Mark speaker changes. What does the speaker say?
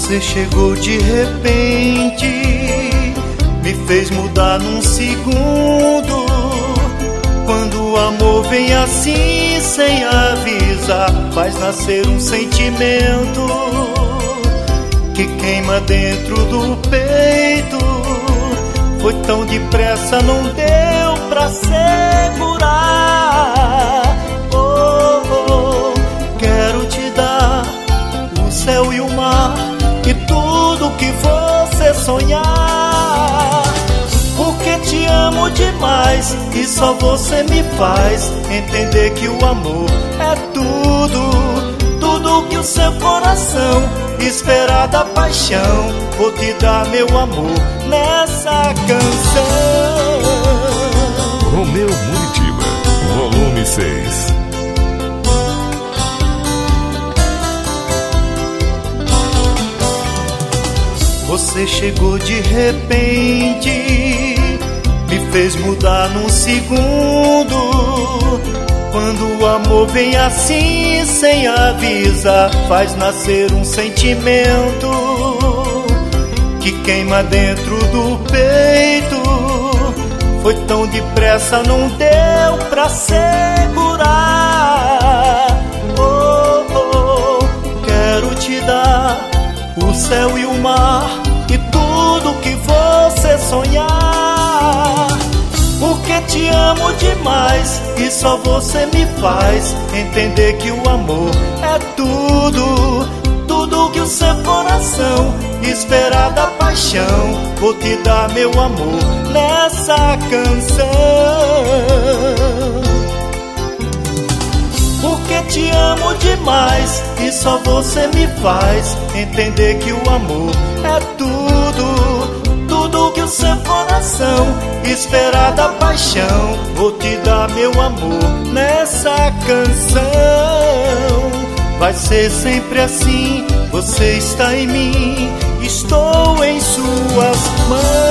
Speaker 1: Você chegou de repente, me fez mudar num segundo. Quando o amor vem assim, sem avisar, faz nascer um sentimento que queima dentro do peito. Foi tão depressa, não deu pra segurar. Oh, oh, quero te dar o céu e o mar e tudo que você sonhar. Porque te amo demais e só você me faz entender que o amor é tudo. Tudo que o seu coração espera da paixão. Vou te dar meu amor nessa canção.
Speaker 2: Romeu Muritiba, volume 6.
Speaker 1: Você chegou de repente, me fez mudar num segundo. Quando o amor vem assim, sem avisar, faz nascer um sentimento que queima dentro do peito. Foi tão depressa, não deu pra segurar. Oh, oh, quero te dar o céu e o mar e tudo que você sonhar. Porque te amo demais e só você me faz entender que o amor é tudo. Tudo que o seu coração espera da paixão. Vou te dar meu amor nessa canção. Porque te amo demais e só você me faz entender que o amor é tudo. Tudo que o seu coração espera da paixão. Vou te dar meu amor nessa canção. Vai ser sempre assim, você está em mim, estou em suas mãos.